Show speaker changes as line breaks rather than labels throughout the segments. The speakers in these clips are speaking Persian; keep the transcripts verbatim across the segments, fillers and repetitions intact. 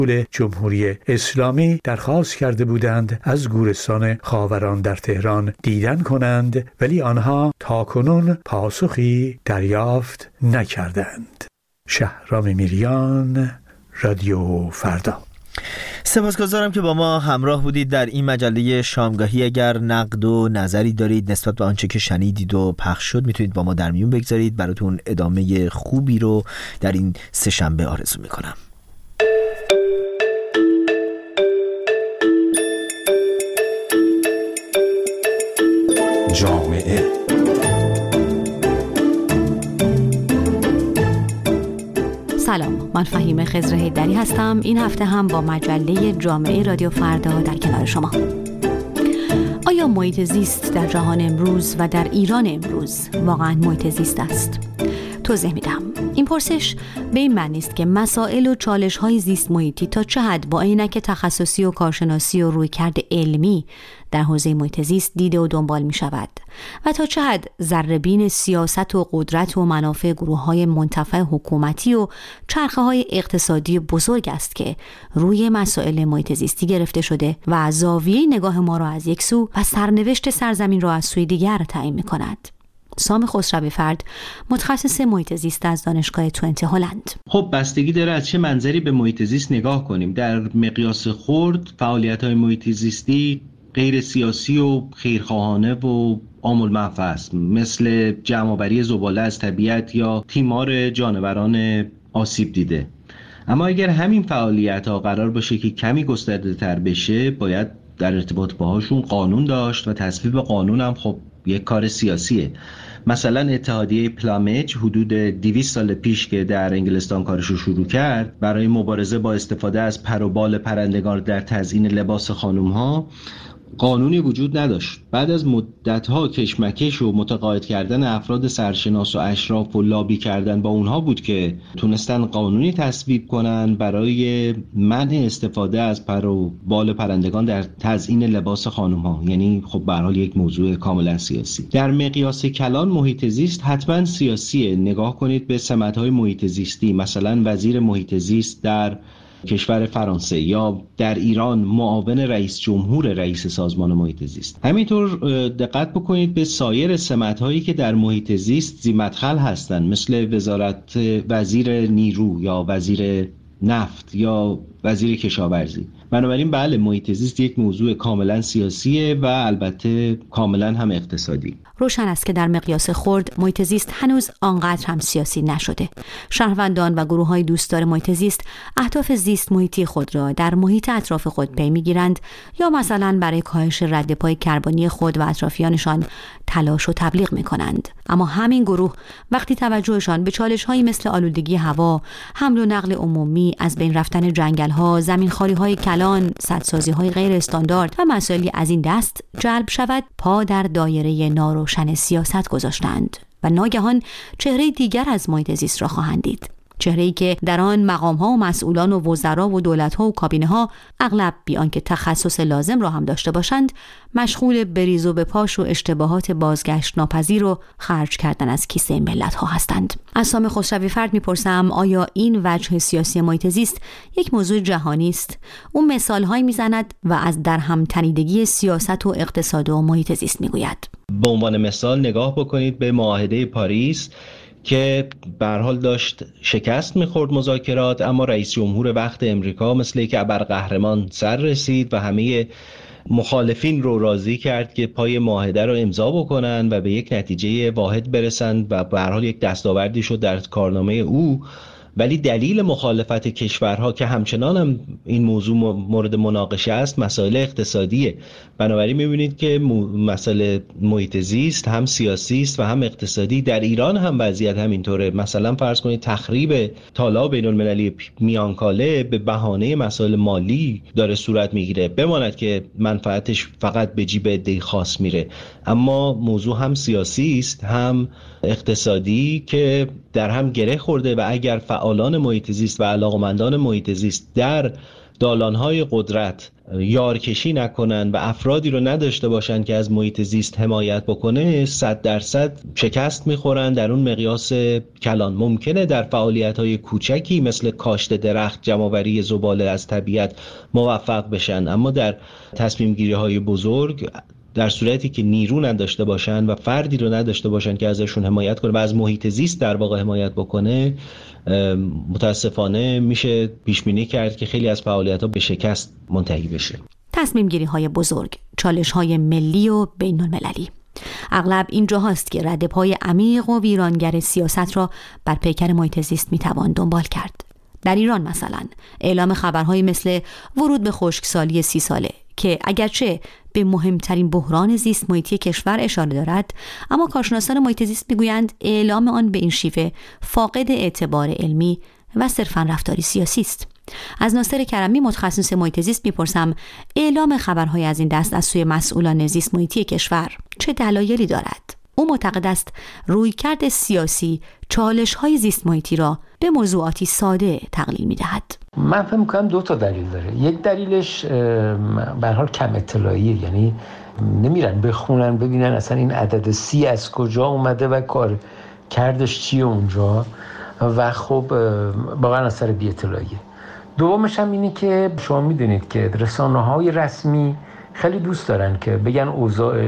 جمهوری اسلامی درخواست کرده بودند از گورستان خاوران در تهران دیدن کنند، ولی آنها تاکنون پاسخی دریافت نکردند. شهرام میریان، رادیو فردا.
سپاسگزارم که با ما همراه بودید در این مجله شامگاهی. اگر نقد و نظری دارید نسبت به آنچه که شنیدید و پخش شد میتونید با ما در میون بگذارید. براتون ادامه خوبی رو در این سه شنبه آرزو میکنم.
جامعه
سلام، من فهیمه خضر حیدری هستم. این هفته هم با مجله جامعه رادیو فردا در کنار شما. آیا محیط زیست در جهان امروز و در ایران امروز واقعا محیط زیست است؟ توضیح میدم. این پرسش به این معنی است که مسائل و چالش‌های زیست محیطی تا چه حد با عینک تخصصی و کارشناسی و رویکرد علمی در حوزه محیط زیست دیده و دنبال می شود و تا چه حد ذره‌بین سیاست و قدرت و منافع گروه‌های منتفع حکومتی و چرخه‌های اقتصادی بزرگ است که روی مسائل محیط زیستی گرفته شده و زاویه نگاه ما را از یک سو و سرنوشت سرزمین را از سوی دیگر تعیین می‌کند. سام خسروی فرد، متخصص محیط زیست از دانشگاه تونتی هلند.
خب بستگی داره از چه منظری به محیط زیست نگاه کنیم. در مقیاس خرد فعالیت‌های محیط زیستی غیر سیاسی و خیرخواهانه و عام المنفعه است، مثل جمع‌آوری زباله از طبیعت یا تیمار جانوران آسیب دیده. اما اگر همین فعالیت‌ها قرار باشه که کمی گسترده‌تر بشه، باید در ارتباط باهاشون قانون داشت و تصویب قانون هم خب یک کار سیاسیه. مثلا اتحادیه پلامج حدود دویست سال پیش که در انگلستان کارشو شروع کرد برای مبارزه با استفاده از پر و بال پرندگان در تزیین لباس خانم‌ها قانونی وجود نداشت. بعد از مدت‌ها کشمکش و متقاعد کردن افراد سرشناس و اشراف و لابی کردن با اونها بود که تونستن قانونی تصویب کنن برای منع استفاده از پر و بال پرندگان در تزیین لباس خانم‌ها. یعنی خب به هر حال یک موضوع کاملا سیاسی. در مقیاس کلان محیط زیست حتما سیاسیه. نگاه کنید به سمت‌های محیط زیستی، مثلا وزیر محیط زیست در کشور فرانسه یا در ایران معاون رئیس جمهور رئیس سازمان محیط زیست. همینطور دقت بکنید به سایر سمت‌هایی که در محیط زیست ذی‌مدخل هستند، مثل وزارت وزیر نیرو یا وزیر نفت یا وزیر کشاورزی. بنابراین بله، محیط زیست یک موضوع کاملا سیاسیه و البته کاملا هم اقتصادی.
روشن است که در مقیاس خرد محیط زیست هنوز آنقدر هم سیاسی نشده. شهروندان و گروه‌های دوستدار محیط زیست اهداف زیست محیطی خود را در محیط اطراف خود پی می‌گیرند یا مثلا برای کاهش رد پای کربنی خود و اطرافیانشان تلاش و تبلیغ می‌کنند. اما همین گروه وقتی توجهشان به چالش‌هایی مثل آلودگی هوا، حمل و نقل عمومی، از بین رفتن جنگل‌ها، زمین‌خواری‌های کلان، سدسازی‌های غیر استاندارد و مسائلی از این دست جلب شود، پا در دایره ناروشن سیاست گذاشتند و ناگهان چهره دیگر از محیط زیست را خواهند دید. چهره‌ای که در آن مقام‌ها و مسئولان و وزرا و دولت‌ها و کابینه‌ها اغلب بی آنکه تخصص لازم را هم داشته باشند، مشغول بریز و بپاش و اشتباهات بازگشت ناپذیر و خرج کردن از کیسه ملت‌ها هستند. از سام خسروی فرد می‌پرسم آیا این وجه سیاسی محیط زیست یک موضوع جهانی است؟ او مثال‌هایی می‌زند و از درهم تنیدگی سیاست و اقتصاد و محیط زیست می‌گوید.
به عنوان مثال نگاه بکنید به معاهده پاریس که به هر حال داشت شکست می‌خورد مذاکرات، اما رئیس جمهور وقت امریکا مثل که ابرقهرمان سر رسید و همه مخالفین رو راضی کرد که پای معاهده رو امضا بکنن و به یک نتیجه واحد برسند و به هر حال یک دستاوردی شد در کارنامه او. ولی دلیل مخالفت کشورها که همچنان هم این موضوع مورد مناقشه است مسائل اقتصادیه. بنابراین می‌بینید که مسئله محیط زیست هم سیاسی است و هم اقتصادی. در ایران هم وضعیت همینطوره. مثلا فرض کنید تخریب تالاب بین‌المللی میانکاله به بهانه مسائل مالی داره صورت میگیره، بماند که منفعتش فقط به جیب عده خاص میره، اما موضوع هم سیاسی است هم اقتصادی که در هم گره خورده و اگر فعالان محیط زیست و علاقمندان محیط زیست در دالان‌های قدرت یارکشی نکنن و افرادی رو نداشته باشن که از محیط زیست حمایت بکنه، صد درصد شکست میخورن در اون مقیاس کلان. ممکنه در فعالیت‌های کوچکی مثل کاشت درخت، جمع‌آوری زباله از طبیعت موفق بشن، اما در تصمیم گیری‌های بزرگ در صورتی که نیرو نداشته باشن و فردی رو نداشته باشن که ازشون حمایت کنه و از محیط زیست در واقع حمایت بکنه، متاسفانه میشه پیش بینی کرد که خیلی از فعالیت‌ها به شکست منتهی بشه.
تصمیم گیری های بزرگ، چالش های ملی و بین المللی. اغلب این جاهاست که رد پای عمیق و ویرانگر سیاست را بر پیکر محیط زیست میتوان دنبال کرد. در ایران مثلا اعلام خبرهای مثل ورود به خشکسالی سی ساله که اگرچه به مهمترین بحران زیست محیطی کشور اشاره دارد، اما کارشناسان محیط زیست میگویند اعلام آن به این شیوه فاقد اعتبار علمی و صرفاً رفتاری سیاسی است. از ناصر کرمی متخصص محیط زیست میپرسم اعلام خبرهای از این دست از سوی مسئولان زیست محیطی کشور چه دلایلی دارد؟ او معتقد است رویکرد سیاسی چالش‌های زیست محیطی را به موضوعاتی ساده تقلیل می‌دهد.
من فکر می‌کنم دو تا دلیل داره. یک دلیلش به هر حال کم اطلاعیه، یعنی نمیرن بخونن ببینن اصلا این عدد سی از کجا اومده و کار کردش چیه اونجا و خب واقعا اثر بی اطلاعیه. دومش هم اینه که شما میدونید که رسانه‌های رسمی خیلی دوست دارن که بگن اوضاع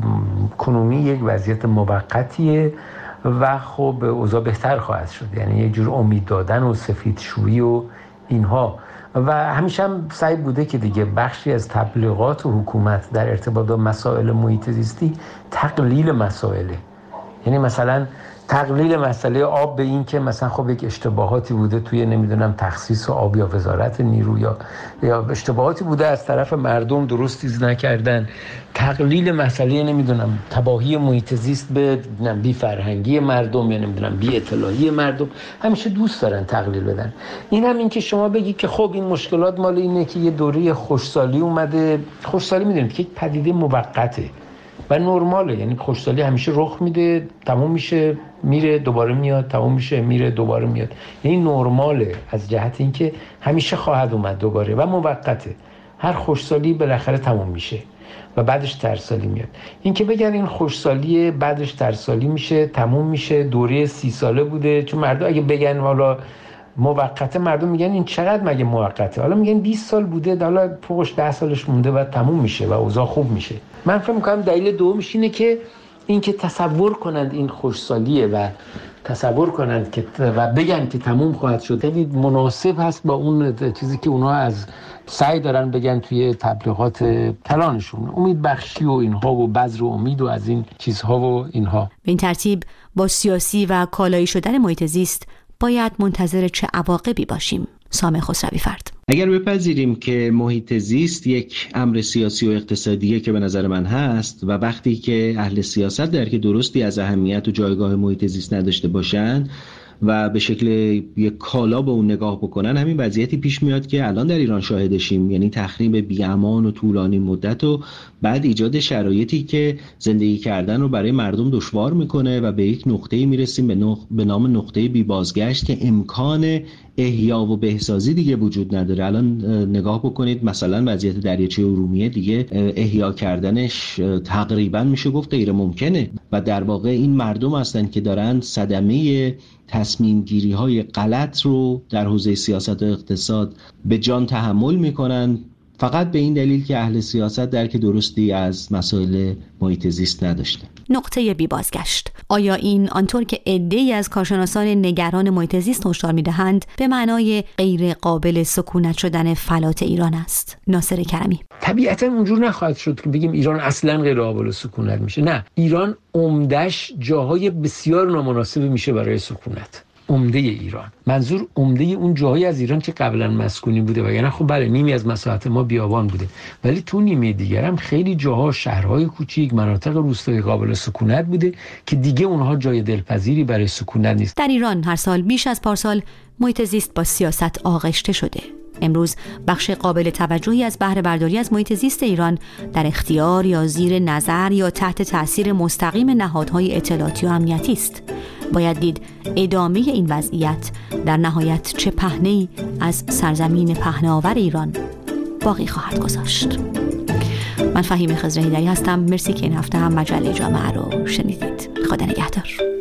کنونی یک وضعیت موقتیه و خب اوضاع بهتر خواهد شد، یعنی یه جور امید دادن و سفیدشویی و اینها. و همیشه هم سعی بوده که دیگه بخشی از تبلیغات و حکومت در ارتباط با مسائل محیط زیستی تقلیل مسائله، یعنی مثلا تقلیل مسئله آب به این که مثلا خب یک اشتباهاتی بوده توی نمیدونم تخصیص آب یا وزارت نیرو یا یا اشتباهاتی بوده از طرف مردم درست چیز نکردن، تقلیل مسئله نمیدونم تباهی محیط زیست به بی فرهنگی مردم یا نمیدونم بی اطلاعی مردم. همیشه دوست دارن تقلیل بدن. این هم این که شما بگید که خب این مشکلات مال اینه که یه دوره خوشسالی اومده. خوشسالی میدونید که یک پدیده موقته و نرماله، یعنی خوشسالی همیشه رخ میده، تموم میشه میره دوباره میاد، تموم میشه میره دوباره میاد، یعنی نرماله از جهت اینکه همیشه خواهد اومد دوباره و موقته. هر خوشسالی بالاخره تموم میشه و بعدش ترسالی میاد. این که بگن این خوشسالی بعدش ترسالی میشه تموم میشه دوره سی ساله بوده، چون مردم اگه بگن حالا موقته، مردم میگن این چقدر مگه موقته، حالا میگن بیست سال بوده، حالا فوقش ده سالش مونده و تموم میشه و اوضاع خوب میشه. من فکر می‌کنم دلیل دومش اینه که اینکه تصور کنند این خوشسالیه و تصور کنند که و بگن که تموم خواهد شد، خیلی مناسب هست با اون چیزی که اونا از سعی دارن بگن توی تبلیغات کلانشون، امید بخشی و اینها و بذر و امید و از این چیزها و اینها.
به این ترتیب با سیاسی و کالایی شدن محیط زیست باید منتظر چه عواقبی باشیم؟ سامح خسروی فرد.
اگر بپذیریم که محیط زیست یک امر سیاسی و اقتصادیه که به نظر من هست و وقتی که اهل سیاست درک درستی از اهمیت و جایگاه محیط زیست نداشته باشند و به شکل یک کالا به اون نگاه بکنن، همین وضعیتی پیش میاد که الان در ایران شاهدشیم، یعنی تخریب بی‌امان و طولانی مدت و بعد ایجاد شرایطی که زندگی کردن رو برای مردم دشوار میکنه و به یک نقطه‌ای میرسیم به, نق... به نام نقطه بی بازگشت که امکان احیا و بهسازی دیگه وجود نداره. الان نگاه بکنید مثلا وضعیت دریاچه ارومیه دیگه احیا کردنش تقریبا میشه گفت غیر ممکنه و در واقع این مردم هستن که دارن صدمه تصمیم گیری های غلط رو در حوزه سیاست و اقتصاد به جان تحمل میکنن، فقط به این دلیل که اهل سیاست درک درستی از مسائل محیط زیست نداشته.
نقطه بی بازگشت. آیا این آنطور که عده‌ای از کارشناسان نگران محیط زیست هشدار می‌دهند به معنای غیر قابل سکونت شدن فلات ایران است؟ ناصر کرمی.
طبیعتاً اونجور نخواهد شد که بگیم ایران اصلاً غیر قابل سکونت میشه. نه، ایران عمدش جاهای بسیار نامناسبی میشه برای سکونت. عمده ایران، منظور عمده اون جاهایی از ایران که قبلا مسکونی بوده، وگرنه خب بله نیمی از مساحت ما بیابان بوده، ولی تو نیمه دیگر هم خیلی جاها شهرهای کوچیک، مناطق روستایی قابل سکونت بوده که دیگه اونها جای دلپذیری برای سکونت نیست.
در ایران هر سال بیش از پارسال محیط زیست با سیاست آغشته شده. امروز بخش قابل توجهی از بهره برداری از محیط زیست ایران در اختیار یا زیر نظر یا تحت تأثیر مستقیم نهادهای اطلاعاتی و امنیتی است. باید دید ادامه این وضعیت در نهایت چه پهنه‌ای از سرزمین پهناور ایران باقی خواهد گذاشت. من فهیمه خضر هیدری هستم. مرسی که این هفته هم مجله جامعه رو شنیدید. خدا نگهدار.